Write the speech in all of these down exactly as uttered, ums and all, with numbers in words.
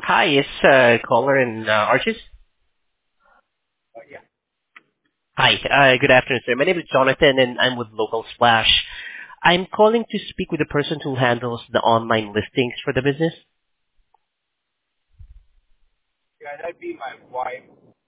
Hi, it's uh, caller in uh, Arches. Uh, yeah. Hi, uh, good afternoon, sir. My name is Jonathan, and I'm with Local Splash. I'm calling to speak with the person who handles the online listings for the business. Yeah, that'd be my wife.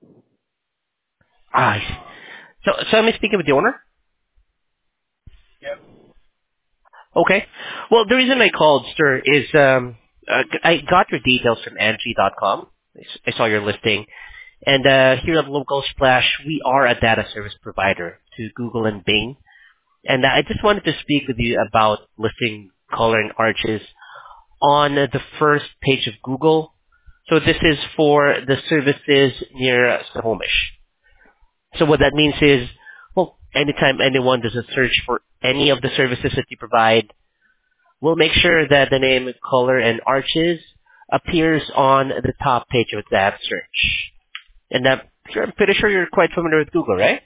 Ah, Um, so, so I'm speaking with the owner? yep. Okay. Well, the reason I called, sir, is um, uh, I got your details from Angie dot com. I s- I saw your listing. And uh, here at Local Splash, we are a data service provider to Google and Bing. And I just wanted to speak with you about listing Color and Arches on the first page of Google. So this is for the services near Snohomish. So what that means is, well, anytime anyone does a search for any of the services that you provide, we'll make sure that the name Color and Arches appears on the top page of that search. And I'm, sure, I'm pretty sure you're quite familiar with Google, right?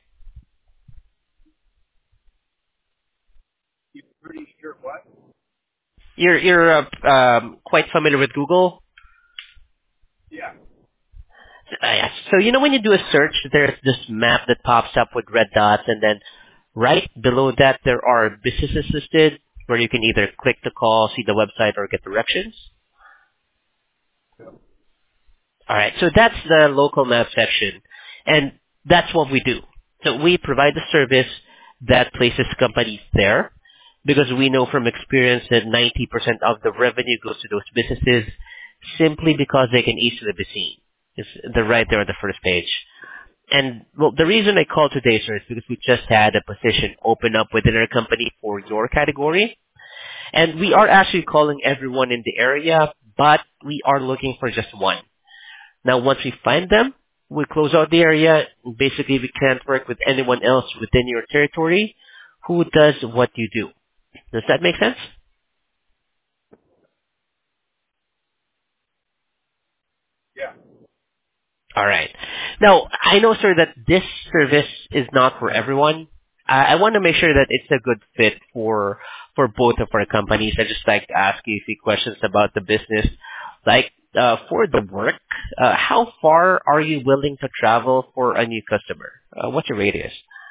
You pretty sure what? You're you're uh, um, quite familiar with Google. Yeah. Uh, yes. So you know when you do a search, there's this map that pops up with red dots, and then right below that there are businesses listed where you can either click the call, see the website, or get directions. All right. So that's the local map section, and that's what we do. So we provide the service that places companies there because we know from experience that ninety percent of the revenue goes to those businesses simply because they can easily be seen. It's, they're right there on the first page. And well, the reason I called today, sir, is because we just had a position open up within our company for your category. And we are actually calling everyone in the area, but we are looking for just one. Now, once we find them, we close out the area. Basically, we can't work with anyone else within your territory who does what you do. Does that make sense? Yeah. All right. Now, I know, sir, that this service is not for everyone. I, I want to make sure that it's a good fit for for both of our companies. I just like to ask you a few questions about the business. Like, uh, for the work, uh, how far are you willing to travel for a new customer? Uh, what's your radius?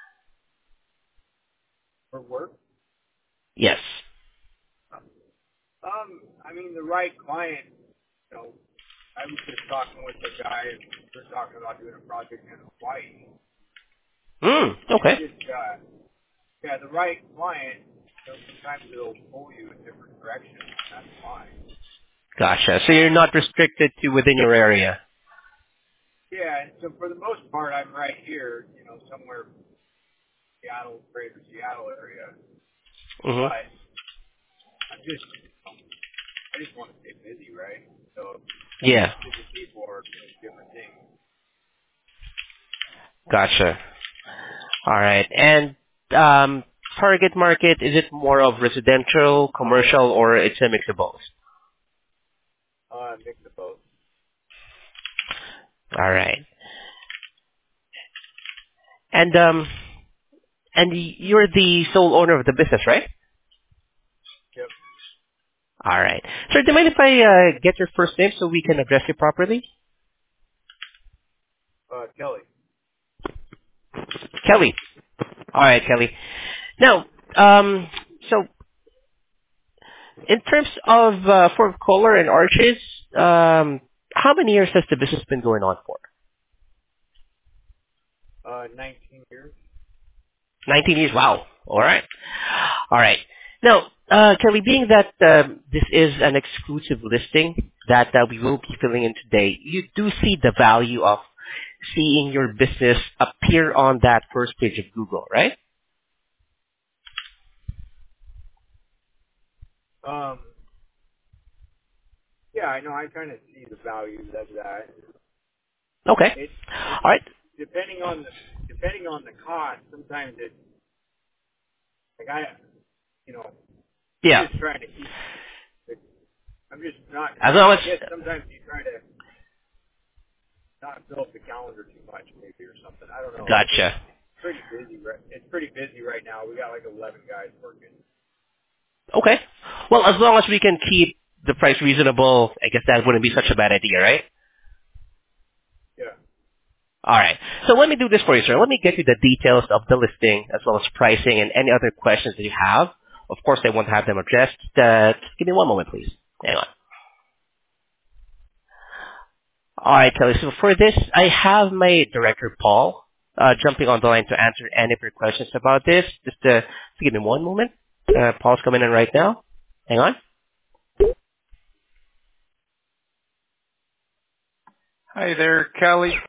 For work. Yes. Um, I mean, the right client, you know, I was just talking with a guy, we are talking about doing a project in Hawaii. Mm, And okay. just, uh, yeah, the right client, you know, sometimes it'll pull you in different directions. That's fine. Gotcha. So you're Um, not restricted to within your area. yeah, and so for the most part, I'm right here, you know, somewhere Seattle, greater Seattle area. hmm But I'm just, I just want to stay busy, right? So Yeah. different people are doing different things. Gotcha. All right. And um, target market, is it more of residential, commercial, or it's a mix of both? Uh, mix of both. All right. And um, and y- you're the sole owner of the business, right? Yep. All right. Sir, do you mind if I uh, get your first name so we can address you properly? Uh, Kelly. Kelly. All right, Kelly. Now, um, so in terms of uh, for Kohler and Arches, um, how many years has the business been going on for? Uh, nineteen years. nineteen years. Wow. All right. All right. Now, uh, Kelly, being that um, this is an exclusive listing that uh, we will be filling in today, you do see the value of seeing your business appear on that first page of Google, right? Um, yeah, I know. I kind of see the value of that. Okay. It, it, All right. depending on the, depending on the cost, sometimes it, like I, you know, I'm Yeah. just trying to keep, it, I'm just not, As long I as guess sometimes you try to not fill up the calendar too much maybe or something. I don't know. It's, gotcha. it's pretty busy, right? It's pretty busy right now. We got like eleven guys working. Okay. Well, as long as we can keep the price reasonable, I guess that wouldn't be such a bad idea, right? Yeah. All right. So let me do this for you, sir. Let me get you the details of the listing as well as pricing and any other questions that you have. Of course, I won't have them addressed. Uh, just give me one moment, please. Hang on. All right, Kelly. So for this, I have my director, Paul, uh, jumping on the line to answer any of your questions about this. Just, uh, just give me one moment. Uh, Paul's coming in right now. Hang on. Hi there, Kelly.